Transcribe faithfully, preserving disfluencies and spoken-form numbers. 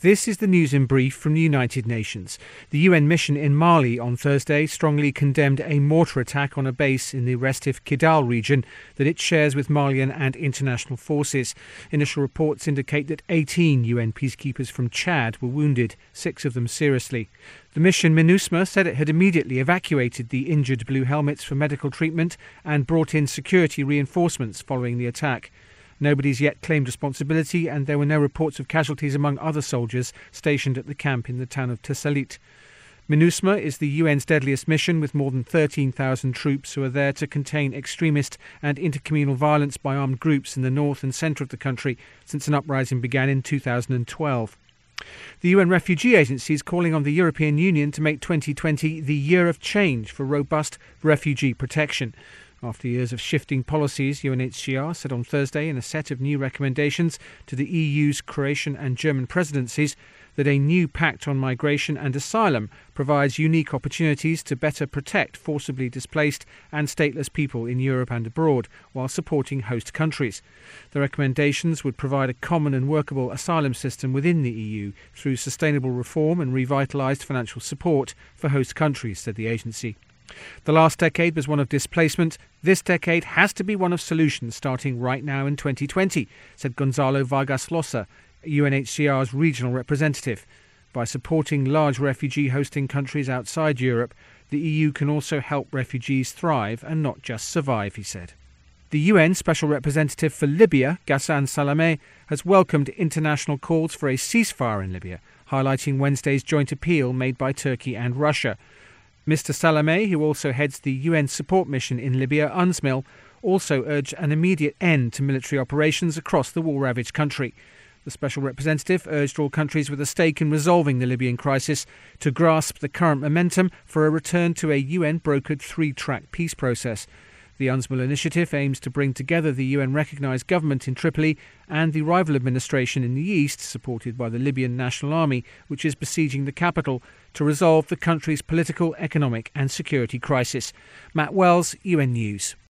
This is the news in brief from the United Nations. The U N mission in Mali on Thursday strongly condemned a mortar attack on a base in the restive Kidal region that it shares with Malian and international forces. Initial reports indicate that eighteen U N peacekeepers from Chad were wounded, six of them seriously. The mission MINUSMA said it had immediately evacuated the injured blue helmets for medical treatment and brought in security reinforcements following the attack. Nobody's yet claimed responsibility, and there were no reports of casualties among other soldiers stationed at the camp in the town of Tessalit. MINUSMA is the U N's deadliest mission, with more than thirteen thousand troops who are there to contain extremist and intercommunal violence by armed groups in the north and centre of the country since an uprising began in two thousand twelve. The U N Refugee Agency is calling on the European Union to make twenty twenty the year of change for robust refugee protection. After years of shifting policies, U N H C R said on Thursday in a set of new recommendations to the E U's Croatian and German presidencies that a new pact on migration and asylum provides unique opportunities to better protect forcibly displaced and stateless people in Europe and abroad, while supporting host countries. The recommendations would provide a common and workable asylum system within the E U through sustainable reform and revitalised financial support for host countries, said the agency. The last decade was one of displacement. This decade has to be one of solutions, starting right now in twenty twenty, said Gonzalo Vargas Llosa, U N H C R's regional representative. By supporting large refugee hosting countries outside Europe, the E U can also help refugees thrive and not just survive, he said. The U N Special Representative for Libya, Ghassan Salamé, has welcomed international calls for a ceasefire in Libya, highlighting Wednesday's joint appeal made by Turkey and Russia. Mister Salamé, who also heads the U N support mission in Libya, UNSMIL, also urged an immediate end to military operations across the war-ravaged country. The Special Representative urged all countries with a stake in resolving the Libyan crisis to grasp the current momentum for a return to a U N-brokered three-track peace process. The UNSMIL initiative aims to bring together the U N-recognised government in Tripoli and the rival administration in the east, supported by the Libyan National Army, which is besieging the capital, to resolve the country's political, economic and security crisis. Matt Wells, U N News.